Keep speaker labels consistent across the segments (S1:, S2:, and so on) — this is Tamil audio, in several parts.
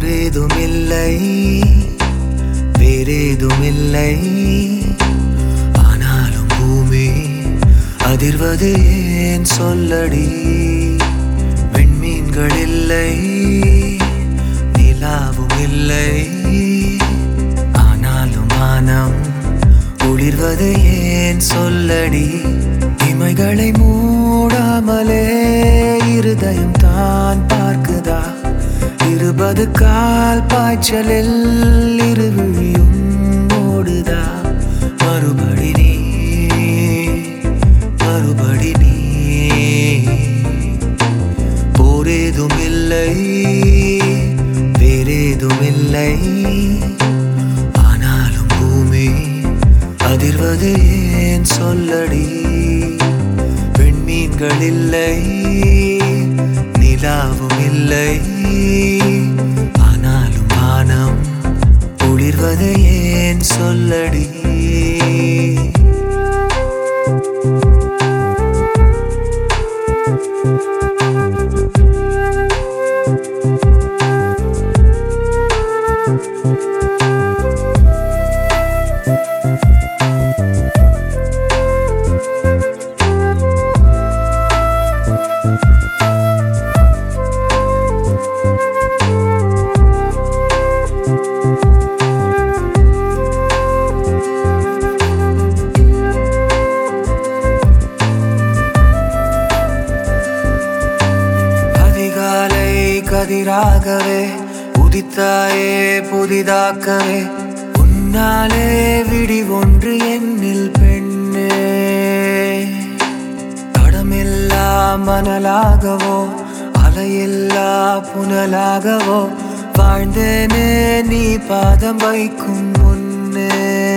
S1: போரேதுமில்லை வேறேதுமில்லை ஆனாலும் பூமி அதிர்வது ஏன் சொல்லடி விண்மீன்கள் இல்லை நிலாவும் இல்லை ஆனாலும் வானம் ஒளிர்வது ஏன் சொல்லடி இமைகளை மூடாமலே இருதயம் தான் பார்க்குதா 20 கால் பாய்ச்சலில் இருவிழியும் ஓடுதா மறுபடி நீ போரேதுமில்லை வேறேதுமில்லை ஆனாலும் பூமி அதிர்வது ஏன் சொல்லடி விண்மீன்கள் இல்லை நிலாவும் இல்லை ஆனாலும் வானம் ஒளிர்வது ஏன் சொல்லடி கதிராகவே உதித்தாயே புதிதாக்கவே உன்னாலே விடி ஒன்று என்னில் பெண்ணே தடமில்லா மணலாகவோ அலையில்லா புனலாகவோ வாழ்ந்தேனே நீ பாதம் வைக்கும் முன்னே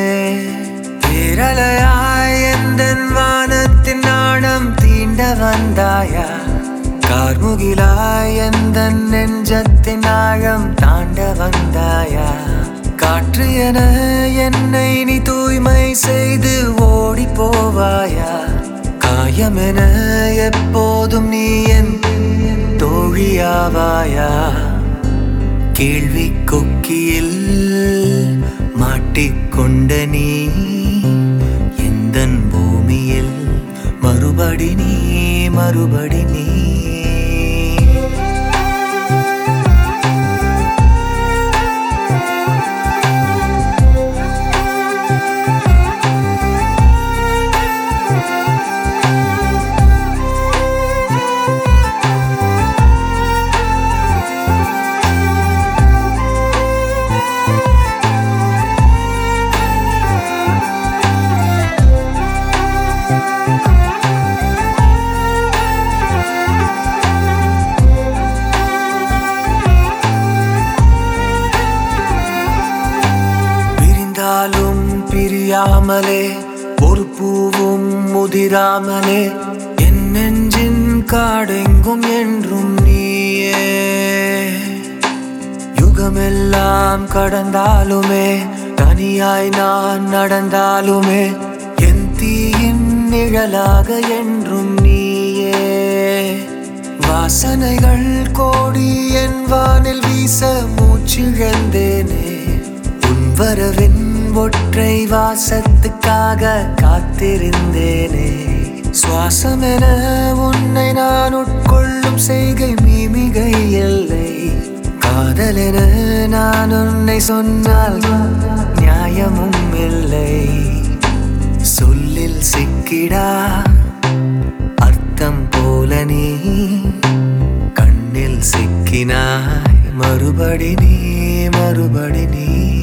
S1: பேரலையாய் எந்தன் வானத்தின் நாணம் தீண்ட வந்தாயா கார்முகிலாய் எந்தன் நெஞ்சத்தின் ஆழம் தாண்ட வந்தாயா காற்று என என்னை நீ தூய்மை செய்து ஓடி போவாயா காயமென எப்போதும் நீ என் தோழியாவாயா கேள்வி கொக்கியில் மாட்டிக்கொண்ட நீ எந்தன் பூமியில் மறுபடி நீ பிரியாமலே ஒரு பூவும் முதிராமலே என் நெஞ்சின் காடெங்கும் என்றும் நீயே யுகமெல்லாம் கடந்தாலுமே தனியாய் நான் நடந்தாலுமே என் தீயின் நிழலாக என்றும் நீயே வாசனைகள் கோடி என் வானில் வீச மூச்சிழந்தேனே உன் வரவின் ஒற்றை வாசத்துக்காக காத்திருந்தேனே சுவாசமென உன்னை நான் உட்கொள்ளும் செய்கை மீமிகை இல்லை காதலென நான் உன்னை சொன்னால் நியாயமும் இல்லை சொல்லில் சிக்கிடா அர்த்தம் போல நீ கண்ணில் சிக்கினாய் மறுபடி நீ